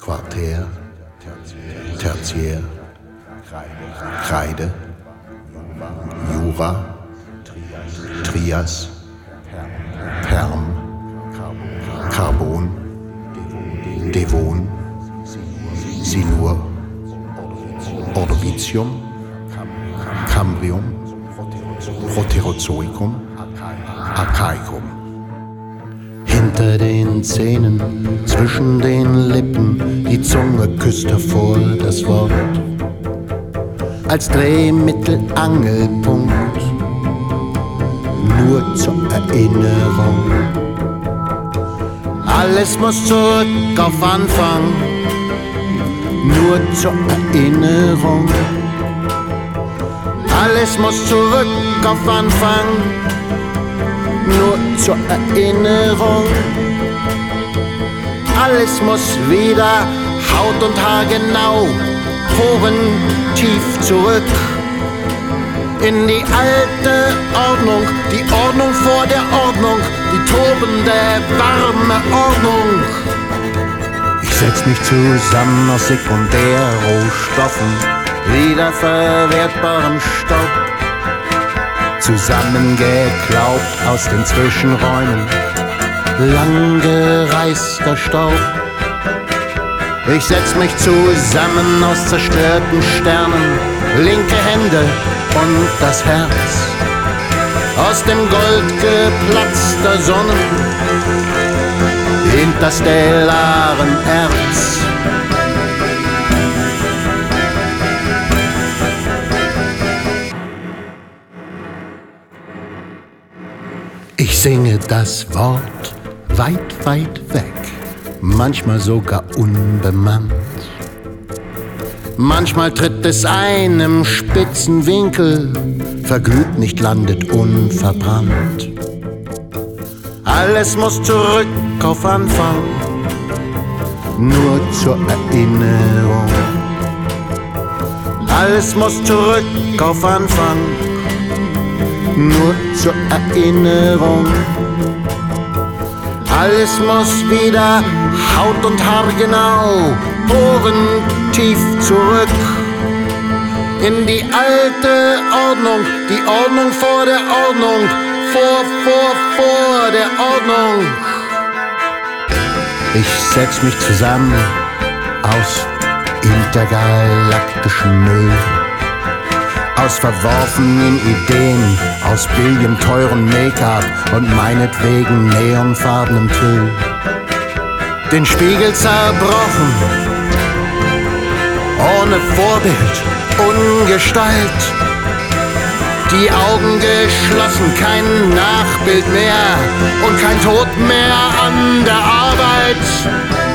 Quartär, Tertiär, Kreide, Jura, Trias, Perm, Carbon, Devon, Silur, Ordovicium, Cambrium, Proterozoikum, Archaicum. Hinter den Zähnen, zwischen den Lippen, die Zunge küsst hervor das Wort. Als Drehmittel, Angelpunkt, nur zur Erinnerung. Alles muss zurück auf Anfang, nur zur Erinnerung. Alles muss zurück auf Anfang, nur zur Erinnerung. Alles muss wieder Haut und Haar genau, Poren tief zurück in die alte Ordnung, die Ordnung vor der Ordnung, die tobende, warme Ordnung. Ich setz mich zusammen aus Sekundärrohstoffen, wiederverwertbarem Staub, zusammengeklaubt aus den Zwischenräumen, langgereister Staub. Ich setz mich zusammen aus zerstörten Sternen, linke Hände und das Herz, aus dem Gold geplatzter Sonnen, interstellaren Erz. Ich singe das Wort weit, weit weg, manchmal sogar unbemannt. Manchmal tritt es ein im spitzen Winkel, verglüht nicht, landet unverbrannt. Alles muss zurück auf Anfang, nur zur Erinnerung. Alles muss zurück auf Anfang, nur zur Erinnerung. Alles muss wieder Haut und Haar genau, Poren tief zurück in die alte Ordnung, die Ordnung vor der Ordnung, vor der Ordnung. Ich setz mich zusammen aus intergalaktischem Müll, aus verworfenen Ideen, aus billigem teuren Make-up und meinetwegen neonfarbenem Tüll. Den Spiegel zerbrochen, ohne Vorbild, Ungestalt. Die Augen geschlossen, kein Nachbild mehr und kein Tod mehr an der Arbeit.